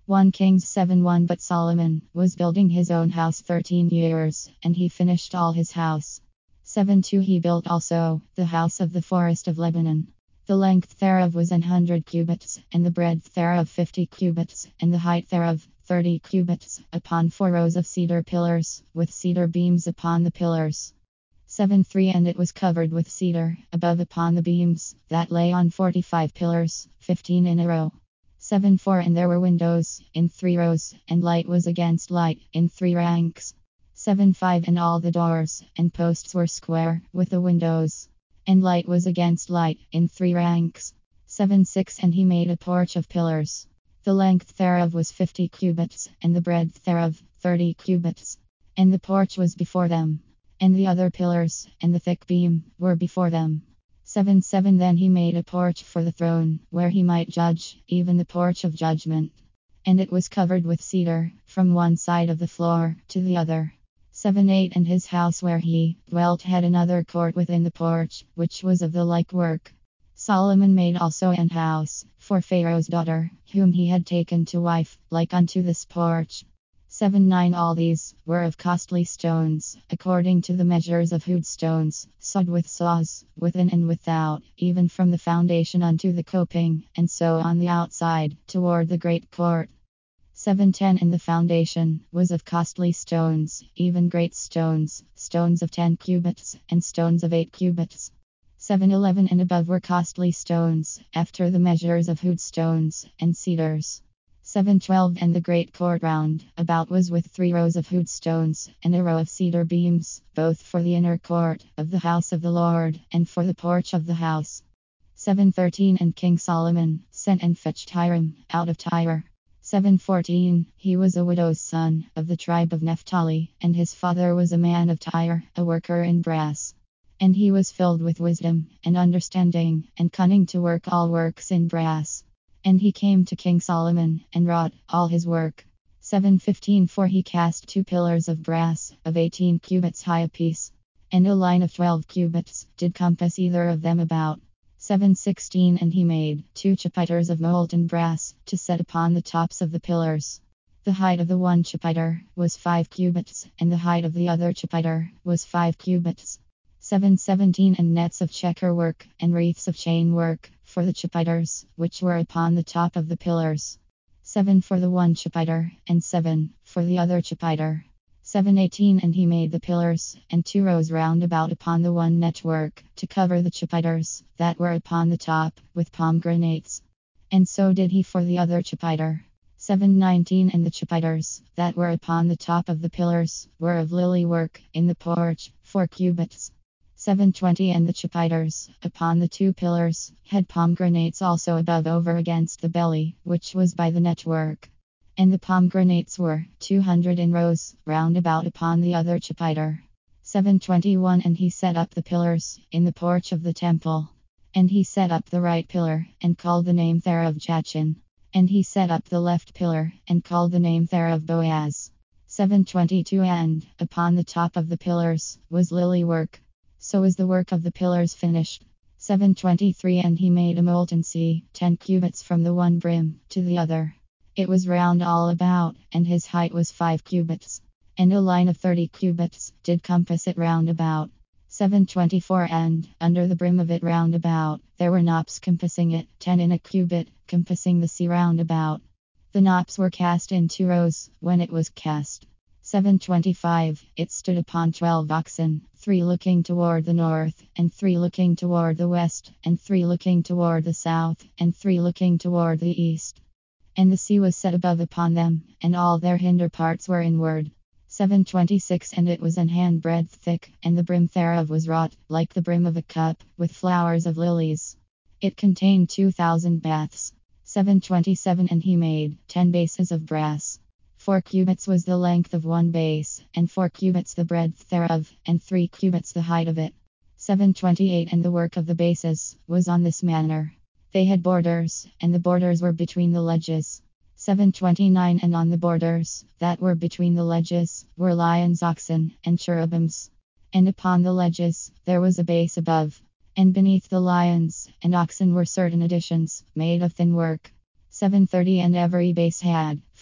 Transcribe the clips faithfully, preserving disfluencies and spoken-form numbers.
one Kings seven one But Solomon was building his own house thirteen years, and he finished all his house. seven two He built also the house of the forest of Lebanon. The length thereof was an hundred cubits, and the breadth thereof fifty cubits, and the height thereof thirty cubits, upon four rows of cedar pillars, with cedar beams upon the pillars. seven three And it was covered with cedar, above upon the beams, that lay on forty five pillars, fifteen in a row. seven four And there were windows, in three rows, and light was against light, in three ranks. seven five And all the doors and posts were square, with the windows. And light was against light, in three ranks. seven six And he made a porch of pillars. The length thereof was fifty cubits, and the breadth thereof thirty cubits. And the porch was before them. And the other pillars, and the thick beam, were before them. seven seven Then he made a porch for the throne, where he might judge, even the porch of judgment. And it was covered with cedar, from one side of the floor to the other. seven eight And his house where he dwelt had another court within the porch, which was of the like work. Solomon made also an house for Pharaoh's daughter, whom he had taken to wife, like unto this porch. seven nine All these were of costly stones, according to the measures of hewed stones, sawed with saws, within and without, even from the foundation unto the coping, and so on the outside, toward the great court. seven ten And the foundation was of costly stones, even great stones, stones of ten cubits, and stones of eight cubits. seven eleven And above were costly stones, after the measures of hewed stones, and cedars. seven twelve And the great court round about was with three rows of hewed stones, and a row of cedar beams, both for the inner court of the house of the Lord, and for the porch of the house. seven thirteen And King Solomon sent and fetched Hiram out of Tyre. seven fourteen He was a widow's son, of the tribe of Naphtali, and his father was a man of Tyre, a worker in brass. And he was filled with wisdom, and understanding, and cunning to work all works in brass. And he came to King Solomon, and wrought all his work. seven fifteen For he cast two pillars of brass, of eighteen cubits high apiece, and a line of twelve cubits did compass either of them about. seven sixteen And he made two chapiters of molten brass, to set upon the tops of the pillars. The height of the one chapiter was five cubits, and the height of the other chapiter was five cubits. seven seventeen And nets of checker work, and wreaths of chain work, for the chapiters, which were upon the top of the pillars. seven for the one chapiter, and seven for the other chapiter. seven eighteen And he made the pillars, and two rows round about upon the one network, to cover the chapiters, that were upon the top, with pomegranates. And so did he for the other chapiter. seven nineteen And the chapiters, that were upon the top of the pillars, were of lily work, in the porch, four cubits. seven twenty And the chapiters, upon the two pillars, had pomegranates also above over against the belly, which was by the network. And the pomegranates were two hundred in rows, round about upon the other chapiter. seven twenty-one And he set up the pillars, in the porch of the temple. And he set up the right pillar, and called the name thereof Jachin. And he set up the left pillar, and called the name thereof Boaz. seven twenty-two And, upon the top of the pillars, was lily work. So was the work of the pillars finished. seven twenty-three And he made a molten sea, ten cubits from the one brim to the other. It was round all about, and his height was five cubits. And a line of thirty cubits did compass it round about. seven twenty-four And, under the brim of it round about, there were knops compassing it, ten in a cubit, compassing the sea round about. The knops were cast in two rows, when it was cast. seven twenty-five It stood upon twelve oxen, three looking toward the north, and three looking toward the west, and three looking toward the south, and three looking toward the east. And the sea was set above upon them, and all their hinder parts were inward. seven twenty-six And it was an handbreadth thick, and the brim thereof was wrought, like the brim of a cup, with flowers of lilies. It contained two thousand baths. seven twenty-seven And he made ten bases of brass. Four cubits was the length of one base, and four cubits the breadth thereof, and three cubits the height of it. seven twenty-eight And the work of the bases was on this manner. They had borders, and the borders were between the ledges. seven twenty-nine And on the borders, that were between the ledges, were lions, oxen, and cherubims. And upon the ledges, there was a base above. And beneath the lions and oxen were certain additions, made of thin work. seven thirty And every base had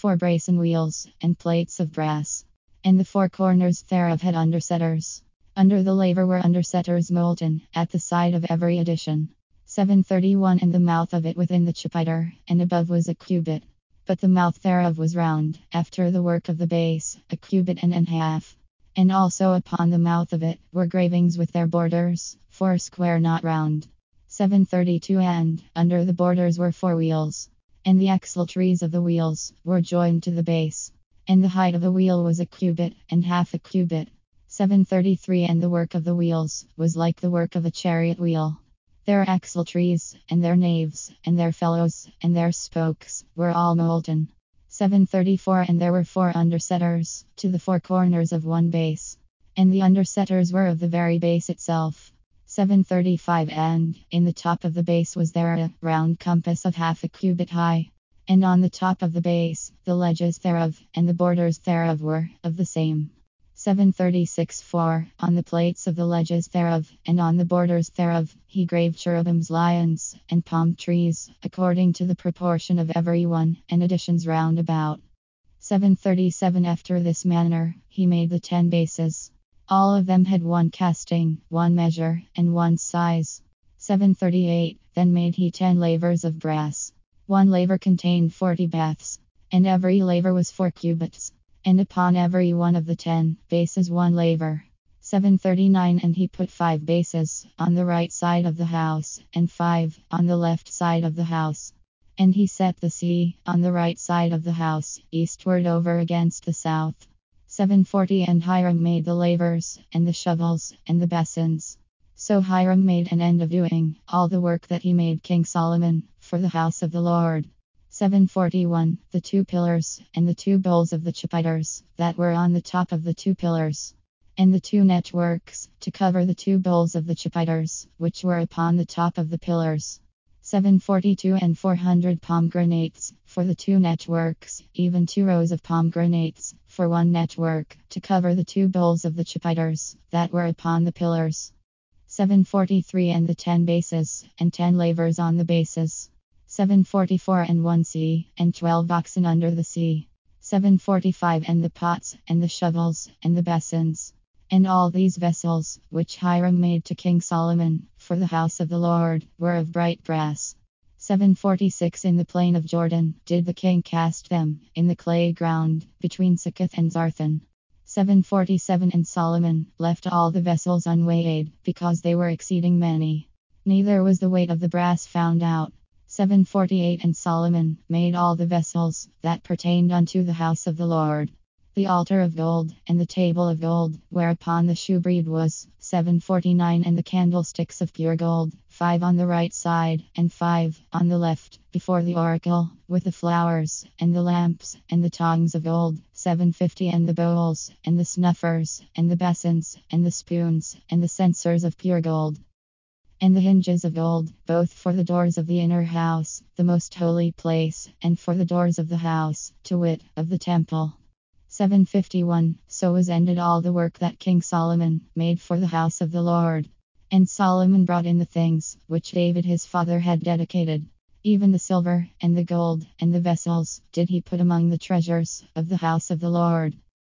four brazen wheels, and plates of brass. And the four corners thereof had undersetters. Under the laver were undersetters molten, at the side of every addition. seven thirty-one And the mouth of it within the chapiter, and above was a cubit. But the mouth thereof was round, after the work of the base, a cubit and an half. And also upon the mouth of it were gravings with their borders, four square not round. seven thirty-two And under the borders were four wheels. And the axle trees of the wheels were joined to the base. And the height of the wheel was a cubit, and half a cubit. seven thirty-three And the work of the wheels was like the work of a chariot wheel. Their axle trees, and their naves, and their felloes, and their spokes, were all molten. seven thirty-four And there were four undersetters, to the four corners of one base. And the undersetters were of the very base itself. seven thirty-five And in the top of the base was there a round compass of half a cubit high. And on the top of the base, the ledges thereof, and the borders thereof were of the same. seven thirty-six For on the plates of the ledges thereof, and on the borders thereof, he graved cherubims, lions, and palm trees, according to the proportion of every one, and additions round about. seven thirty-seven After this manner, he made the ten bases. All of them had one casting, one measure, and one size. seven thirty-eight Then made he ten lavers of brass. One laver contained forty baths, and every laver was four cubits. And upon every one of the ten bases one laver. seven thirty-nine And he put five bases on the right side of the house, and five on the left side of the house. And he set the sea on the right side of the house, eastward over against the south. seven forty And Hiram made the lavers, and the shovels, and the basins. So Hiram made an end of doing all the work that he made King Solomon for the house of the Lord. seven forty-one The two pillars, and the two bowls of the chapiters, that were on the top of the two pillars. And the two networks, to cover the two bowls of the chapiters, which were upon the top of the pillars. seven forty-two And four hundred pomegranates, for the two networks, even two rows of pomegranates, for one network, to cover the two bowls of the chapiters, that were upon the pillars. seven forty-three And the ten bases, and ten lavers on the bases. seven forty-four And one sea, and twelve oxen under the sea. seven forty-five And the pots, and the shovels, and the basins. And all these vessels, which Hiram made to King Solomon, for the house of the Lord, were of bright brass. seven forty-six In the plain of Jordan did the king cast them, in the clay ground, between Succoth and Zarthan. seven forty-seven And Solomon left all the vessels unweighed, because they were exceeding many. Neither was the weight of the brass found out. seven forty-eight And Solomon made all the vessels that pertained unto the house of the Lord. The altar of gold, and the table of gold, whereupon the shewbread was. seven forty-nine And the candlesticks of pure gold, five on the right side, and five on the left, before the oracle, with the flowers, and the lamps, and the tongs of gold. seven fifty And the bowls, and the snuffers, and the basins, and the spoons, and the censers of pure gold. And the hinges of gold, both for the doors of the inner house, the most holy place, and for the doors of the house, to wit, of the temple. seven fifty-one So was ended all the work that King Solomon made for the house of the Lord. And Solomon brought in the things which David his father had dedicated. Even the silver, and the gold, and the vessels, did he put among the treasures of the house of the Lord.